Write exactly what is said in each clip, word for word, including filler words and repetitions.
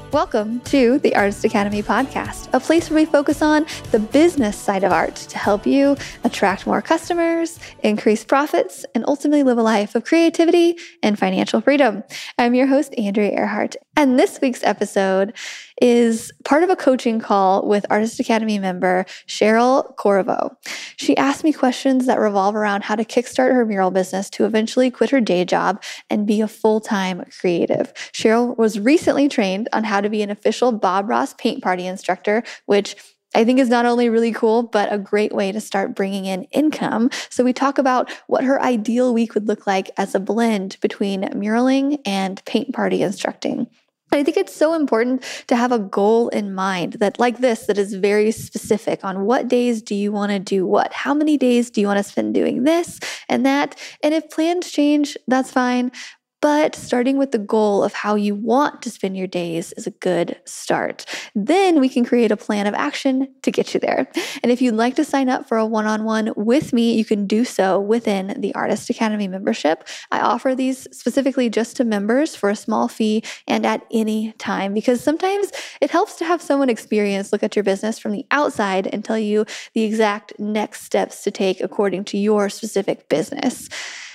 Welcome to the Artist Academy podcast, a place where we focus on the business side of art to help you attract more customers, increase profits, and ultimately live a life of creativity and financial freedom. I'm your host, Andrea Earhart, and this week's episode is part of a coaching call with Artist Academy member Cheryl Corriveau. She asked me questions that revolve around how to kickstart her mural business to eventually quit her day job and be a full-time creative. Cheryl was recently trained on how to be an official Bob Ross paint party instructor, which I think is not only really cool, but a great way to start bringing in income. So we talk about what her ideal week would look like as a blend between muraling and paint party instructing. I think it's so important to have a goal in mind that like this, that is very specific on what days do you want to do what? How many days do you want to spend doing this and that? And if plans change, that's fine. But starting with the goal of how you want to spend your days is a good start. Then we can create a plan of action to get you there. And if you'd like to sign up for a one-on-one with me, you can do so within the Artist Academy membership. I offer these specifically just to members for a small fee and at any time, because sometimes it helps to have someone experienced look at your business from the outside and tell you the exact next steps to take according to your specific business.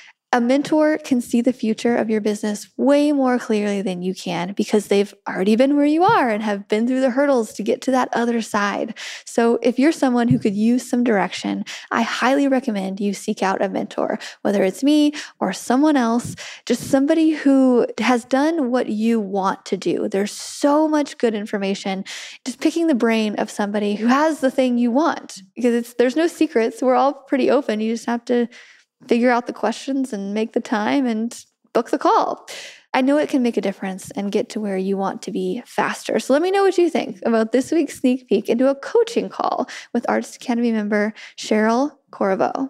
A mentor can see the future of your business way more clearly than you can because they've already been where you are and have been through the hurdles to get to that other side. So if you're someone who could use some direction, I highly recommend you seek out a mentor, whether it's me or someone else, just somebody who has done what you want to do. There's so much good information. Just picking the brain of somebody who has the thing you want, because it's there's no secrets. We're all pretty open. You just have to figure out the questions and make the time and book the call. I know it can make a difference and get to where you want to be faster. So let me know what you think about this week's sneak peek into a coaching call with Artist Academy member Cheryl Corriveau.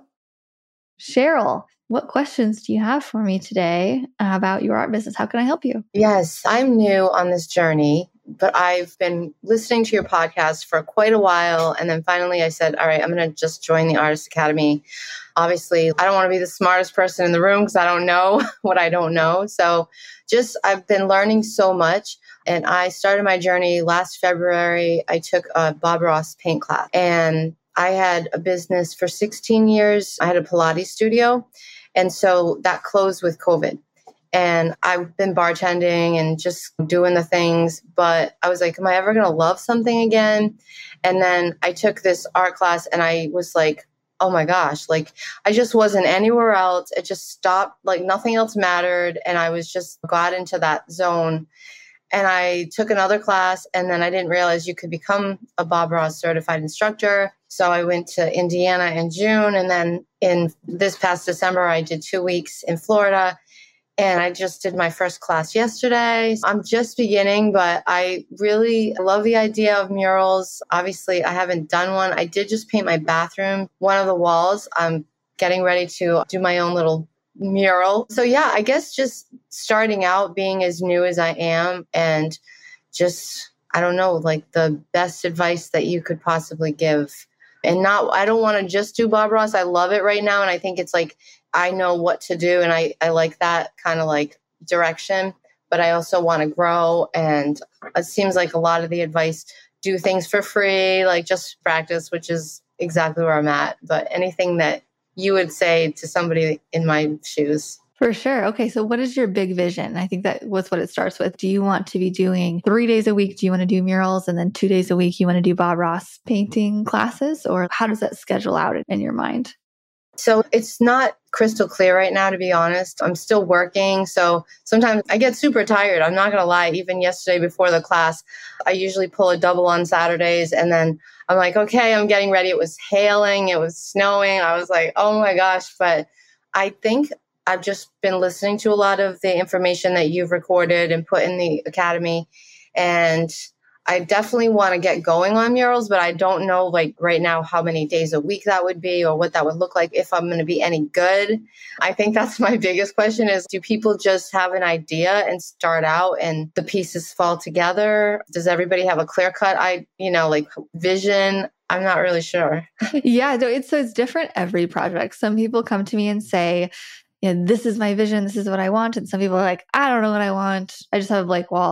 Cheryl, what questions do you have for me today about your art business? How can I help you? Yes, I'm new on this journey, but I've been listening to your podcast for quite a while. And then finally I said, all right, I'm going to just join the Artist Academy. Obviously, I don't want to be the smartest person in the room because I don't know what I don't know. So just I've been learning so much. And I started my journey last February. I took a Bob Ross paint class and I had a business for sixteen years. I had a Pilates studio. And so that closed with COVID. And I've been bartending and just doing the things. But I was like, am I ever going to love something again? And then I took this art class and I was like, oh my gosh, like I just wasn't anywhere else. It just stopped, like nothing else mattered. And I was just got into that zone. And I took another class and then I didn't realize you could become a Bob Ross certified instructor. So I went to Indiana in June. And then in this past December, I did two weeks in Florida. And I just did my first class yesterday. I'm just beginning, but I really love the idea of murals. Obviously, I haven't done one. I did just paint my bathroom, one of the walls. I'm getting ready to do my own little mural. So yeah, I guess just starting out, being as new as I am, and just, I don't know, like the best advice that you could possibly give. And not, I don't want to just do Bob Ross. I love it right now. And I think it's like, I know what to do. And I, I like that kind of like direction, but I also want to grow. And it seems like a lot of the advice, do things for free, like just practice, which is exactly where I'm at. But anything that you would say to somebody in my shoes. For sure. Okay. So what is your big vision? I think that was what it starts with. Do you want to be doing three days a week? Do you want to do murals? And then two days a week, you want to do Bob Ross painting classes? Or how does that schedule out in your mind? So it's not crystal clear right now, to be honest. I'm still working. So sometimes I get super tired. I'm not going to lie. Even yesterday before the class, I usually pull a double on Saturdays. And then I'm like, okay, I'm getting ready. It was hailing. It was snowing. I was like, oh my gosh. But I think I've just been listening to a lot of the information that you've recorded and put in the academy. And I definitely want to get going on murals, but I don't know like right now how many days a week that would be or what that would look like, if I'm going to be any good. I think that's my biggest question is, do people just have an idea and start out and the pieces fall together? Does everybody have a clear cut, I, you know, like vision? I'm not really sure. Yeah, no, it's, so it's different every project. Some people come to me and say, yeah, this is my vision. This is what I want. And some people are like, I don't know what I want. I just have a blank wall.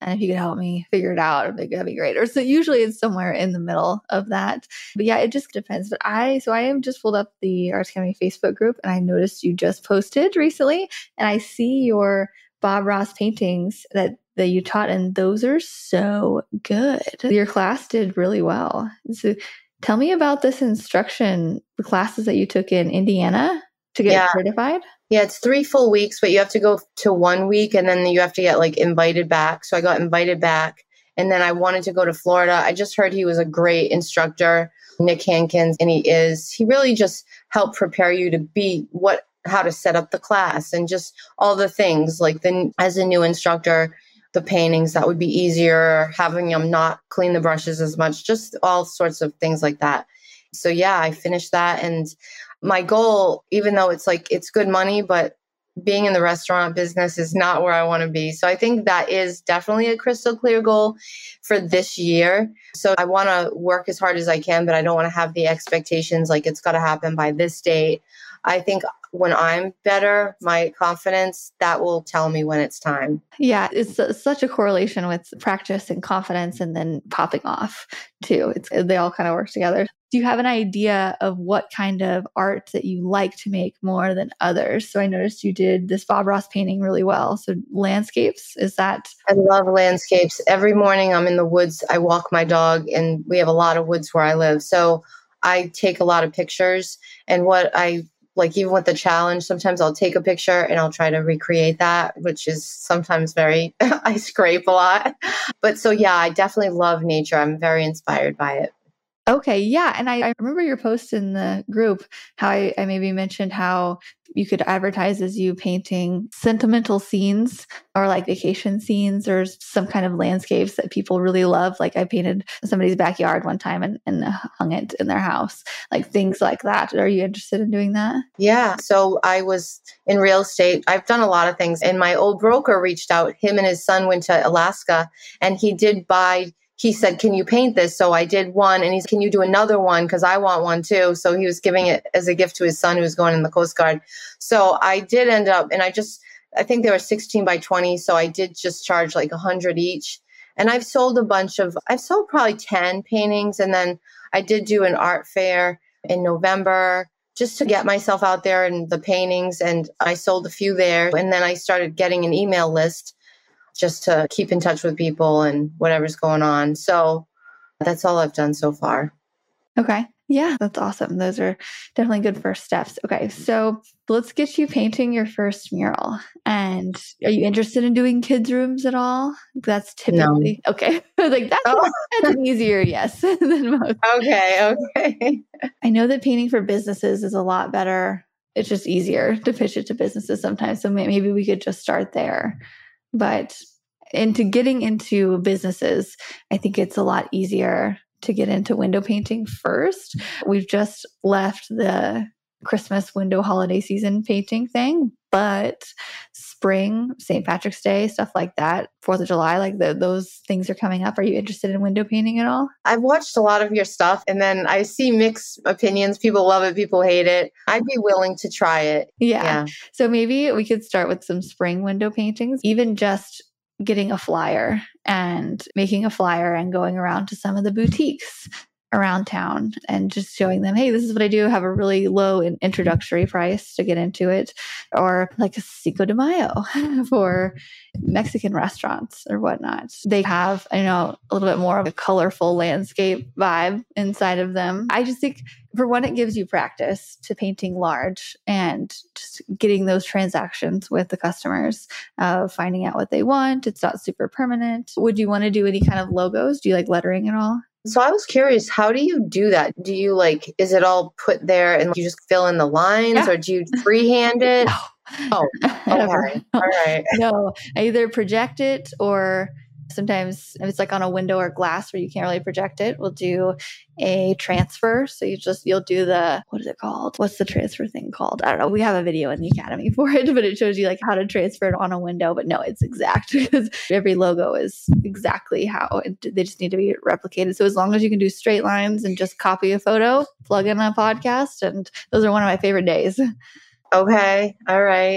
And if you could help me figure it out, that'd be great. Or so usually it's somewhere in the middle of that. But yeah, it just depends. But I, so I am just pulled up the Arts Academy Facebook group and I noticed you just posted recently and I see your Bob Ross paintings that, that you taught and those are so good. Your class did really well. So tell me about this instruction, the classes that you took in Indiana to get yeah. certified. Yeah, it's three full weeks, but you have to go to one week and then you have to get like invited back. So I got invited back and then I wanted to go to Florida. I just heard he was a great instructor, Nick Hankins, and he is. He really just helped prepare you to be what, how to set up the class and just all the things like then as a new instructor, the paintings that would be easier, having them not clean the brushes as much, just all sorts of things like that. So yeah, I finished that. And my goal, even though it's like, it's good money, but being in the restaurant business is not where I want to be. So I think that is definitely a crystal clear goal for this year. So I want to work as hard as I can, but I don't want to have the expectations like it's got to happen by this date. I think when I'm better, my confidence, that will tell me when it's time. Yeah, it's uh, such a correlation with practice and confidence and then popping off too. It's, they all kind of work together. Do you have an idea of what kind of art that you like to make more than others? So I noticed you did this Bob Ross painting really well. So landscapes, is that? I love landscapes. Every morning I'm in the woods. I walk my dog and we have a lot of woods where I live. So I take a lot of pictures and what I like, even with the challenge, sometimes I'll take a picture and I'll try to recreate that, which is sometimes very, I scrape a lot. But so, yeah, I definitely love nature. I'm very inspired by it. Okay. Yeah. And I, I remember your post in the group, how I, I maybe mentioned how you could advertise as you painting sentimental scenes or like vacation scenes or some kind of landscapes that people really love. Like I painted somebody's backyard one time and, and hung it in their house, like things like that. Are you interested in doing that? Yeah. So I was in real estate. I've done a lot of things. And my old broker reached out. Him and his son went to Alaska and he did buy he said, can you paint this? So I did one and he's, can you do another one? Because I want one too. So he was giving it as a gift to his son who was going in the Coast Guard. So I did end up, and I just, I think they were sixteen by twenty. So I did just charge like a hundred each. And I've sold a bunch of, I've sold probably ten paintings. And then I did do an art fair in November just to get myself out there and the paintings. And I sold a few there. And then I started getting an email list just to keep in touch with people and whatever's going on. So that's all I've done so far. Okay. Yeah, that's awesome. Those are definitely good first steps. Okay. So let's get you painting your first mural. And are you interested in doing kids' rooms at all? That's typically, no. Okay. I was like, that's, oh. that's an easier yes than most. Okay. Okay. I know that painting for businesses is a lot better. It's just easier to pitch it to businesses sometimes. So maybe we could just start there. But into getting into businesses, I think it's a lot easier to get into window painting first. We've just left the Christmas window holiday season painting thing, but spring, Saint Patrick's Day, stuff like that, fourth of July, like the, those things are coming up. Are you interested in window painting at all? I've watched a lot of your stuff and then I see mixed opinions. People love it. People hate it. I'd be willing to try it. Yeah. yeah. So maybe we could start with some spring window paintings, even just getting a flyer and making a flyer and going around to some of the boutiques around town and just showing them, hey, this is what I do. Have a really low introductory price to get into it, or like a Cinco de Mayo for Mexican restaurants or whatnot. They have, I know, a little bit more of a colorful landscape vibe inside of them. I just think for one, it gives you practice to painting large and just getting those transactions with the customers of uh, finding out what they want. It's not super permanent. Would you want to do any kind of logos? Do you like lettering at all? So I was curious, how do you do that? Do you like, is it all put there and you just fill in the lines yeah. or do you freehand it? No. Oh, okay. All right. No, I either project it or sometimes if it's like on a window or glass where you can't really project it, we'll do a transfer. So you just, you'll do the, what is it called? What's the transfer thing called? I don't know. We have a video in the Academy for it, but it shows you like how to transfer it on a window. But no, it's exact because every logo is exactly how it, they just need to be replicated. So as long as you can do straight lines and just copy a photo, plug in a podcast, and those are one of my favorite days. Okay. All right.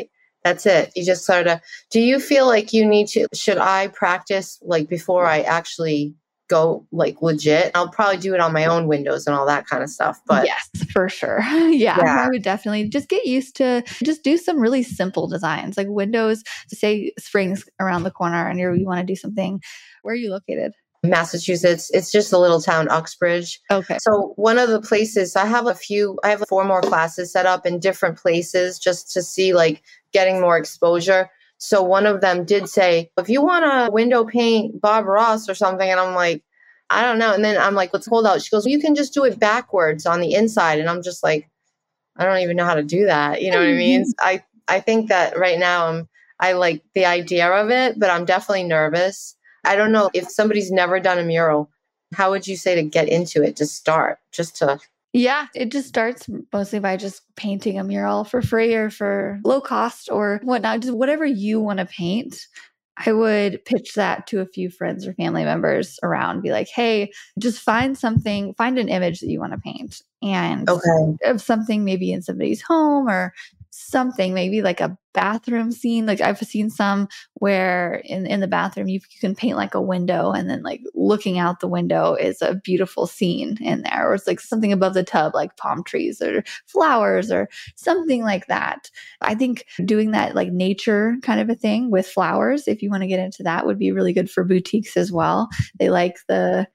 That's it. You just sort of, do you feel like you need to, should I practice like before I actually go like legit? I'll probably do it on my own windows and all that kind of stuff. But yes, for sure. Yeah, yeah, I would definitely just get used to just do some really simple designs like windows, say springs around the corner and you're, you want to do something. Where are you located? Massachusetts. It's just a little town, Uxbridge. Okay. So one of the places I have a few, I have four more classes set up in different places just to see like getting more exposure. So one of them did say, if you want to window paint Bob Ross or something, and I'm like, I don't know. And then I'm like, let's hold out. She goes, well, you can just do it backwards on the inside. And I'm just like, I don't even know how to do that. You know what I mean? I, I think that right now I'm, I like the idea of it, but I'm definitely nervous. I don't know if somebody's never done a mural, how would you say to get into it, to start, just to... Yeah, it just starts mostly by just painting a mural for free or for low cost or whatnot, just whatever you want to paint. I would pitch that to a few friends or family members around, be like, hey, just find something, find an image that you want to paint and okay. of something maybe in somebody's home or something, maybe like a bathroom scene. Like I've seen some where in, in the bathroom, you, you can paint like a window and then like looking out the window is a beautiful scene in there. Or it's like something above the tub, like palm trees or flowers or something like that. I think doing that like nature kind of a thing with flowers, if you want to get into that, would be really good for boutiques as well. They like the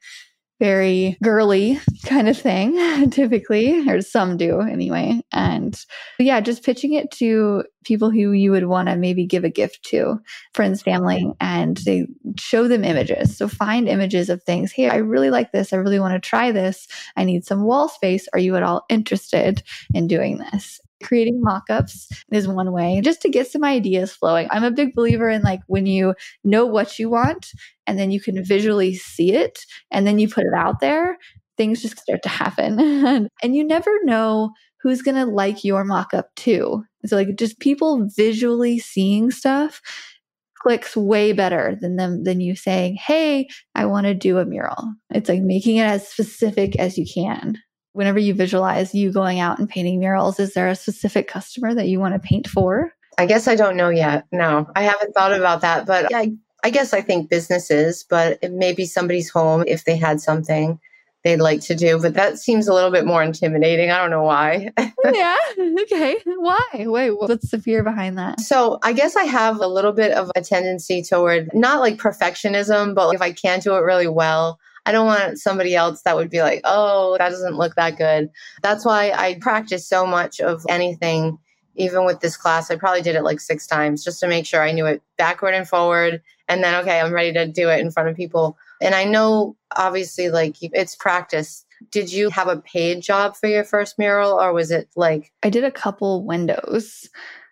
very girly kind of thing, typically, or some do anyway. And yeah, just pitching it to people who you would want to maybe give a gift to, friends, family, and they show them images. So find images of things. Hey, I really like this. I really want to try this. I need some wall space. Are you at all interested in doing this? Creating mock-ups is one way just to get some ideas flowing. I'm a big believer in like when you know what you want and then you can visually see it and then you put it out there, things just start to happen. And you never know who's going to like your mock-up too. So like just people visually seeing stuff clicks way better than them than you saying, hey, I want to do a mural. It's like making it as specific as you can. Whenever you visualize you going out and painting murals, is there a specific customer that you want to paint for? I guess I don't know yet. No, I haven't thought about that. But I, I guess I think businesses, but it may be somebody's home if they had something they'd like to do. But that seems a little bit more intimidating. I don't know why. Yeah. Okay. Why? Wait, what's the fear behind that? So I guess I have a little bit of a tendency toward not like perfectionism, but if I can't do it really well, I don't want somebody else that would be like, oh, that doesn't look that good. That's why I practice so much of anything. Even with this class, I probably did it like six times just to make sure I knew it backward and forward. And then, okay, I'm ready to do it in front of people. And I know, obviously, like it's practice. Did you have a paid job for your first mural or was it like? I did a couple windows.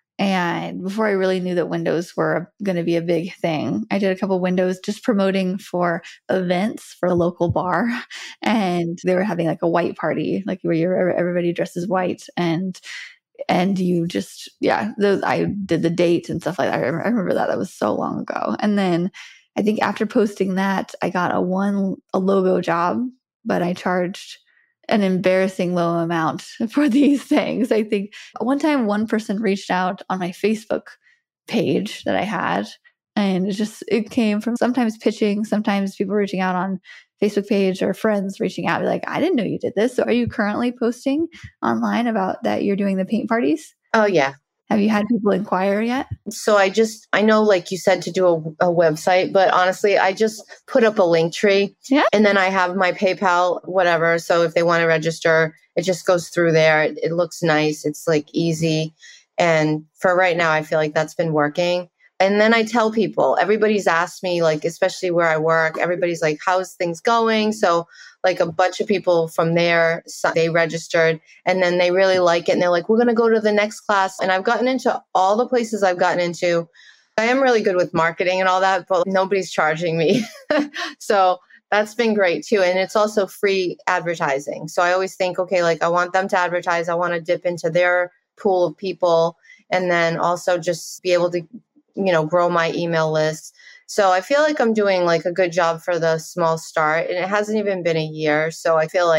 And before I really knew that windows were going to be a big thing, I did a couple windows just promoting for events for a local bar. And they were having like a white party, like where you're, everybody dresses white. And and you just, yeah, those, I did the date and stuff like that. I remember, I remember that. That was so long ago. And then I think after posting that, I got a one, a logo job, but I charged an embarrassing low amount for these things. I think one time one person reached out on my Facebook page that I had, and it just, it came from sometimes pitching, sometimes people reaching out on Facebook page or friends reaching out, like, I didn't know you did this. So are you currently posting online about that you're doing the paint parties? Oh, yeah. Have you had people inquire yet? So I just, I know, like you said, to do a, a website, but honestly, I just put up a link tree yeah. and then I have my PayPal, whatever. So if they want to register, it just goes through there. It, it looks nice. It's like easy. And for right now, I feel like that's been working. And then I tell people, everybody's asked me, like, especially where I work, everybody's like, how's things going? So like a bunch of people from there, so they registered and then they really like it. And they're like, we're going to go to the next class. And I've gotten into all the places I've gotten into. I am really good with marketing and all that, but nobody's charging me. So that's been great too. And it's also free advertising. So I always think, okay, like I want them to advertise. I want to dip into their pool of people and then also just be able to, you know, grow my email list. So I feel like I'm doing like a good job for the small start, and it hasn't even been a year. So I feel like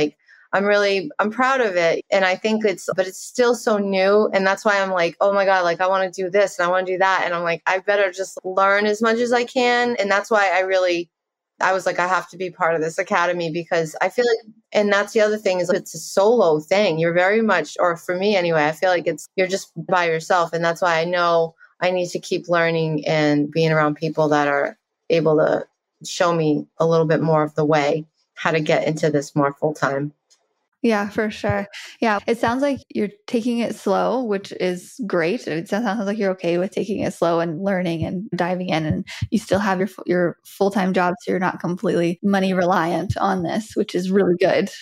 I'm really, I'm proud of it. And I think it's, but it's still so new. And that's why I'm like, oh my God, like I want to do this and I want to do that. And I'm like, I better just learn as much as I can. And that's why I really, I was like, I have to be part of this academy because I feel like, and that's the other thing is it's a solo thing. You're very much, or for me anyway, I feel like it's, you're just by yourself. And that's why I know I need to keep learning and being around people that are able to show me a little bit more of the way, how to get into this more full time. Yeah, for sure. Yeah. It sounds like you're taking it slow, which is great. It sounds like you're okay with taking it slow and learning and diving in, and you still have your, your full-time job. So you're not completely money reliant on this, which is really good.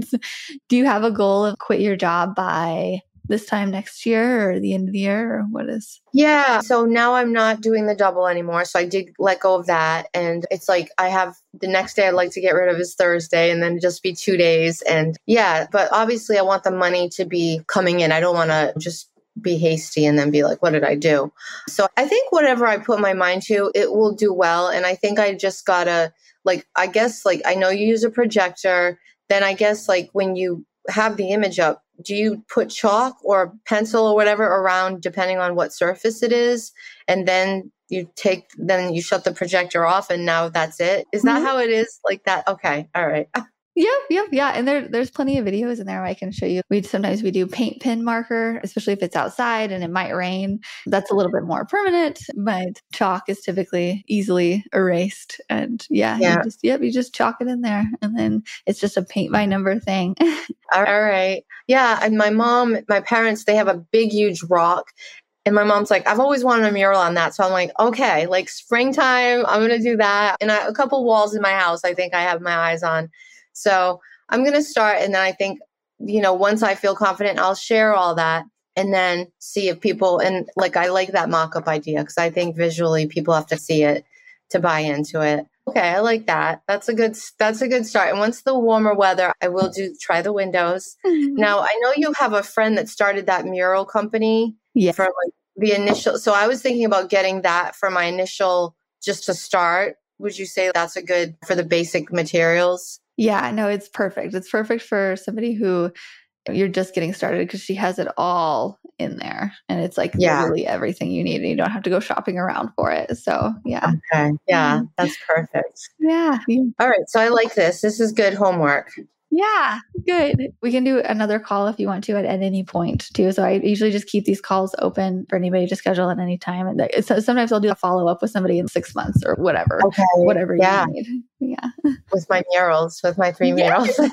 Do you have a goal of quit your job by this time next year or the end of the year, or what is? Yeah. So now I'm not doing the double anymore. So I did let go of that. And it's like I have the next day I'd like to get rid of is Thursday and then just be two days. And yeah, but obviously I want the money to be coming in. I don't want to just be hasty and then be like, what did I do? So I think whatever I put my mind to, it will do well. And I think I just gotta like, I guess like, I know you use a projector. Then I guess like when you have the image up, do you put chalk or pencil or whatever around depending on what surface it is? And then you take, then you shut the projector off and now that's it. Is that mm-hmm. how it is? Like that? Okay. All right. Yep, yep, yeah. And there, there's plenty of videos in there I can show you. We sometimes we do paint pen marker, especially if it's outside and it might rain. That's a little bit more permanent, but chalk is typically easily erased. And yeah, yeah. you just yep, you just chalk it in there, and then it's just a paint by number thing. All right, yeah. And my mom, my parents, they have a big, huge rock. And my mom's like, I've always wanted a mural on that. So I'm like, okay, like springtime, I'm going to do that. And I, a couple walls in my house, I think I have my eyes on. So I'm going to start. And then I think, you know, once I feel confident, I'll share all that and then see if people, and like, I like that mock-up idea because I think visually people have to see it to buy into it. Okay. I like that. That's a good, that's a good start. And once the warmer weather, I will do, try the windows. Mm-hmm. Now I know you have a friend that started that mural company yes. for like the initial. So I was thinking about getting that for my initial, just to start. Would you say that's a good for the basic materials? Yeah, no, it's perfect. It's perfect for somebody who you're just getting started because she has it all in there. And it's like yeah. literally everything you need. And you don't have to go shopping around for it. So yeah. Okay. Yeah, that's perfect. Yeah. All right. So I like this. This is good homework. Yeah, good. We can do another call if you want to at, at any point too. So I usually just keep these calls open for anybody to schedule at any time. And th- so sometimes I'll do a follow up with somebody in six months or whatever, okay. whatever yeah. you need. Yeah. With my murals, with my three yes. murals.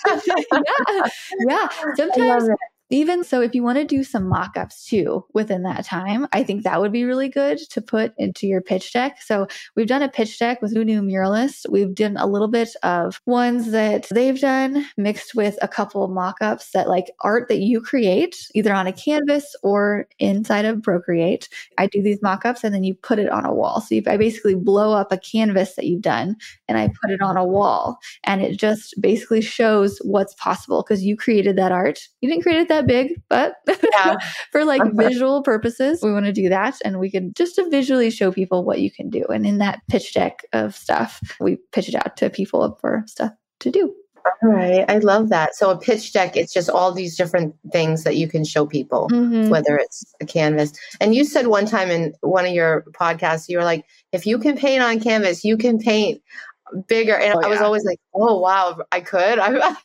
yeah. Yeah. Sometimes even so, if you want to do some mock-ups too within that time, I think that would be really good to put into your pitch deck. So we've done a pitch deck with Who Knew Muralist. We've done a little bit of ones that they've done mixed with a couple of mock-ups that like art that you create either on a canvas or inside of Procreate. I do these mock-ups and then you put it on a wall. So you, I basically blow up a canvas that you've done and I put it on a wall and it just basically shows what's possible because you created that art. You didn't create it that big, but yeah. for like visual purposes, we want to do that. And we can just to visually show people what you can do. And in that pitch deck of stuff, we pitch it out to people for stuff to do. All right. I love that. So a pitch deck, it's just all these different things that you can show people, mm-hmm. whether it's a canvas. And you said one time in one of your podcasts, you were like, if you can paint on canvas, you can paint bigger. And oh, I was yeah. always like, oh, wow, I could. I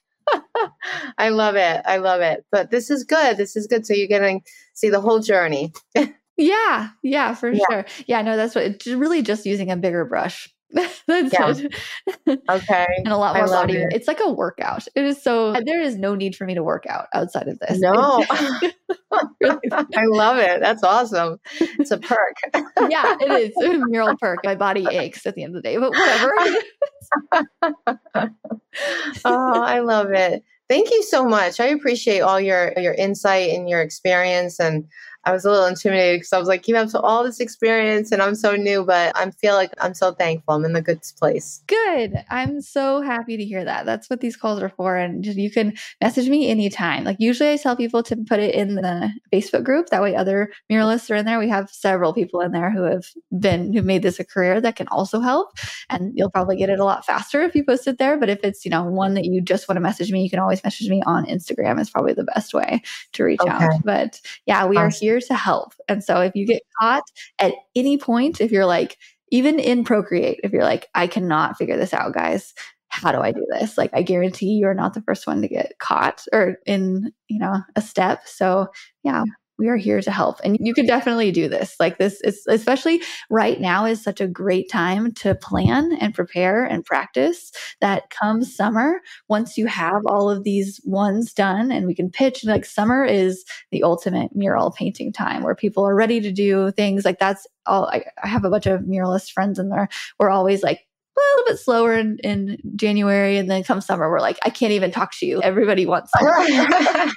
I love it. I love it. But this is good. This is good. So you're getting see the whole journey. yeah. Yeah, for yeah. sure. Yeah, no, that's what it's really just using a bigger brush. That's yeah. it. Okay. And a lot more body. It. It's like a workout. It is so, there is no need for me to work out outside of this. No. I love it. That's awesome. It's a perk. Yeah, it is. It's a mural perk. My body aches at the end of the day, but whatever. Oh, I love it. Thank you so much. I appreciate all your, your insight and your experience. And I was a little intimidated because I was like, you have all this experience and I'm so new, but I feel like I'm so thankful. I'm in the good place. Good. I'm so happy to hear that. That's what these calls are for. And just, you can message me anytime. Like usually I tell people to put it in the Facebook group. That way other muralists are in there. We have several people in there who have been, who made this a career that can also help. And you'll probably get it a lot faster if you post it there. But if it's, you know, one that you just want to message me, you can always message me on Instagram. Is probably the best way to reach Okay. out. But yeah, we are here to help. And so if you get caught at any point, if you're like, even in Procreate, if you're like, I cannot figure this out, guys, how do I do this? Like, I guarantee you're not the first one to get caught or in, you know, a step. So yeah, we are here to help. And you can definitely do this. Like this is, especially right now, is such a great time to plan and prepare and practice, that come summer, once you have all of these ones done and we can pitch, like summer is the ultimate mural painting time where people are ready to do things. Like that's all. I, I have a bunch of muralist friends in there. We're always like, a little bit slower in, in January. And then come summer, we're like, I can't even talk to you. Everybody wants summer. I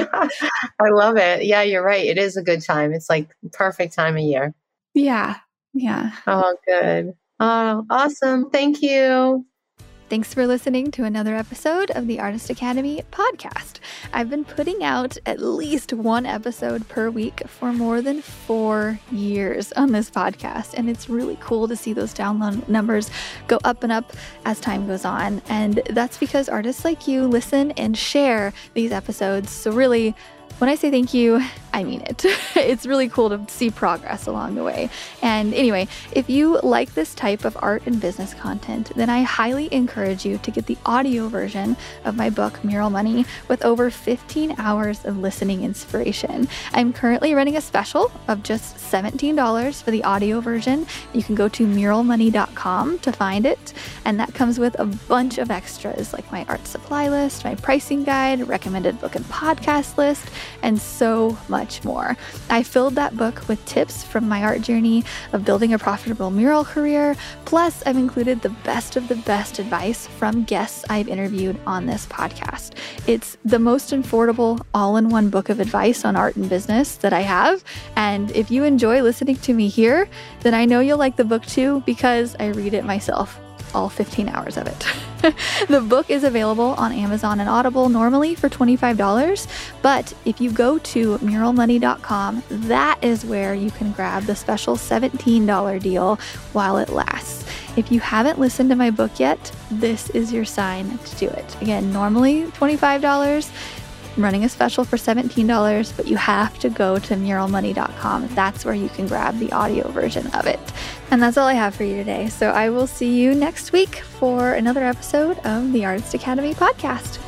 love it. Yeah, you're right. It is a good time. It's like perfect time of year. Yeah. Yeah. Oh, good. Oh, awesome. Thank you. Thanks for listening to another episode of the Artist Academy podcast. I've been putting out at least one episode per week for more than four years on this podcast. And it's really cool to see those download numbers go up and up as time goes on. And that's because artists like you listen and share these episodes. So really, when I say thank you, I mean it. It's really cool to see progress along the way. And anyway, if you like this type of art and business content, then I highly encourage you to get the audio version of my book, Mural Money, with over fifteen hours of listening inspiration. I'm currently running a special of just seventeen dollars for the audio version. You can go to mural money dot com to find it. And that comes with a bunch of extras like my art supply list, my pricing guide, recommended book and podcast list, and so much more. I filled that book with tips from my art journey of building a profitable mural career. Plus, I've included the best of the best advice from guests I've interviewed on this podcast. It's the most affordable all-in-one book of advice on art and business that I have. And if you enjoy listening to me here, then I know you'll like the book too, because I read it myself. All fifteen hours of it. The book is available on Amazon and Audible normally for twenty-five dollars, but if you go to mural money dot com, that is where you can grab the special seventeen dollars deal while it lasts. If you haven't listened to my book yet, this is your sign to do it. Again, normally twenty-five dollars. I'm running a special for seventeen dollars, but you have to go to mural money dot com. That's where you can grab the audio version of it. And that's all I have for you today. So I will see you next week for another episode of the Artist Academy podcast.